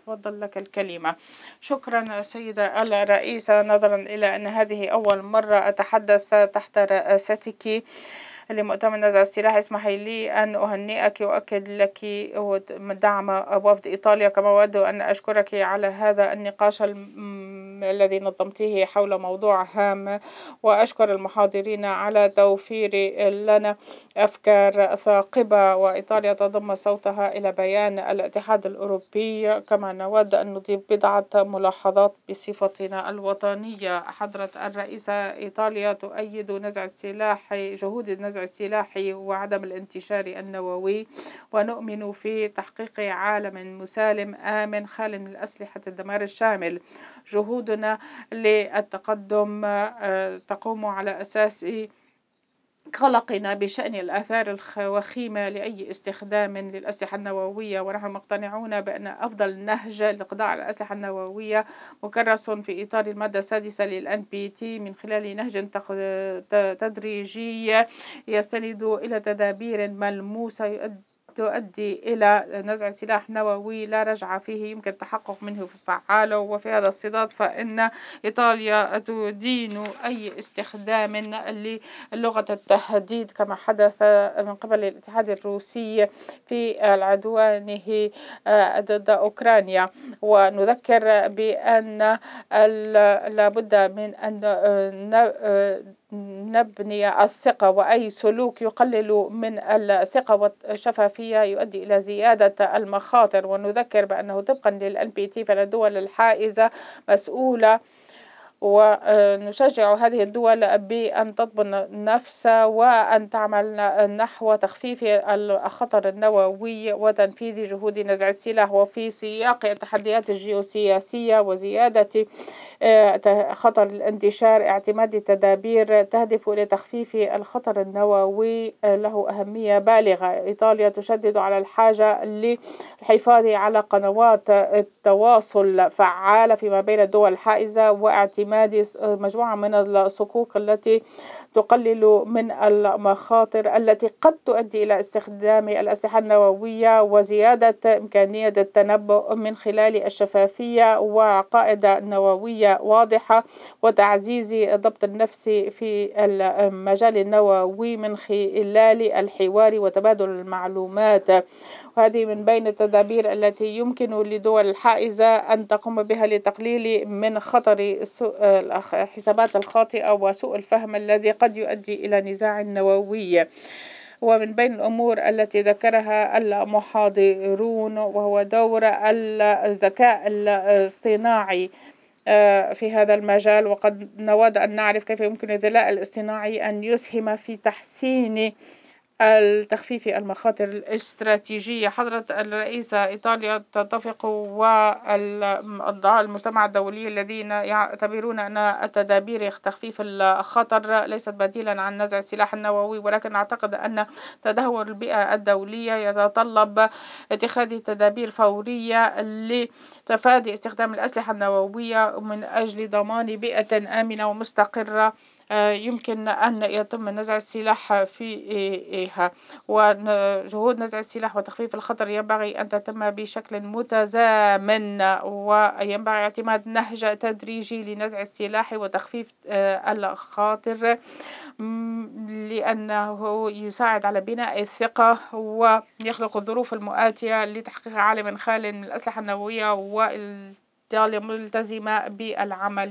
تفضل لك الكلمة. شكرا سيدة الرئيسة، نظرا إلى أن هذه أول مرة أتحدث تحت رئاستك لمؤتمر نزع السلاح، اسمحي لي أن أهنئك وأؤكد لك دعم وفد إيطاليا، كما أود أن أشكرك على هذا النقاش الذي نظمته حول موضوع هام، وأشكر المحاضرين على توفير لنا أفكار ثاقبة، وإيطاليا تضم صوتها إلى بيان الاتحاد الأوروبي. كما نود أن نضيف بضعة ملاحظات بصفتنا الوطنية. حضرة الرئيسة، إيطاليا تؤيد نزع السلاح، جهود نزع السلاح وعدم الانتشار النووي، ونؤمن في تحقيق عالم مسالم آمن خال من الأسلحة الدمار الشامل. جهودنا للتقدم تقوم على أساس قلقنا بشأن الآثار الوخيمة لأي استخدام للأسلحة النووية، ونحن مقتنعون بأن أفضل نهج للقضاء على الأسلحة النووية مكرس في إطار المادة السادسة للNPT من خلال نهج تدريجي يستند إلى تدابير ملموسة تؤدي إلى نزع سلاح نووي لا رجعة فيه يمكن التحقق منه فعاله. وفي هذا الصدد فإن إيطاليا تدين أي استخدام للغة التهديد كما حدث من قبل الاتحاد الروسي في العدوانه ضد أوكرانيا. ونذكر بأن لابد من أن نبني الثقة، وأي سلوك يقلل من الثقة والشفافية يؤدي إلى زيادة المخاطر. ونذكر بأنه طبقا للNPT فإن الدول الحائزة مسؤولة، ونشجع هذه الدول بأن تضمن نفسها وأن تعمل نحو تخفيف الخطر النووي وتنفيذ جهود نزع السلاح. وفي سياق التحديات الجيوسياسية وزيادة خطر الانتشار، اعتماد تدابير تهدف إلى تخفيف الخطر النووي له أهمية بالغة. إيطاليا تشدد على الحاجة للحفاظ على قنوات التواصل فعالة فيما بين الدول الحائزة، واعتماد مجموعة من الصكوك التي تقلل من المخاطر التي قد تؤدي إلى استخدام الأسلحة النووية، وزيادة إمكانية التنبؤ من خلال الشفافية وعقائد نووية واضحة، وتعزيز الضبط النفسي في المجال النووي من خلال الحوار وتبادل المعلومات. وهذه من بين التدابير التي يمكن لدول الحائزة أن تقوم بها لتقليل من خطر الحسابات الخاطئة وسوء الفهم الذي قد يؤدي إلى نزاع نووي. ومن بين الأمور التي ذكرها المحاضرون وهو دور الذكاء الاصطناعي في هذا المجال، وقد نود أن نعرف كيف يمكن للذكاء الاصطناعي أن يسهم في تحسين التخفيف المخاطر الاستراتيجية. حضرة الرئيسة، إيطاليا تتفق والأعضاء المجتمع الدولي الذين يعتبرون أن التدابير تخفيف الخطر ليست بديلا عن نزع السلاح النووي، ولكن أعتقد أن تدهور البيئة الدولية يتطلب اتخاذ تدابير فورية لتفادي استخدام الأسلحة النووية من أجل ضمان بيئة آمنة ومستقرة يمكن أن يتم نزع السلاح فيها. وجهود نزع السلاح وتخفيف الخطر ينبغي أن تتم بشكل متزامن، وينبغي اعتماد نهج تدريجي لنزع السلاح وتخفيف الخاطر، لأنه يساعد على بناء الثقة ويخلق الظروف المؤاتية لتحقيق عالم خال من الأسلحة النووية، وإيطاليا ملتزمة بالعمل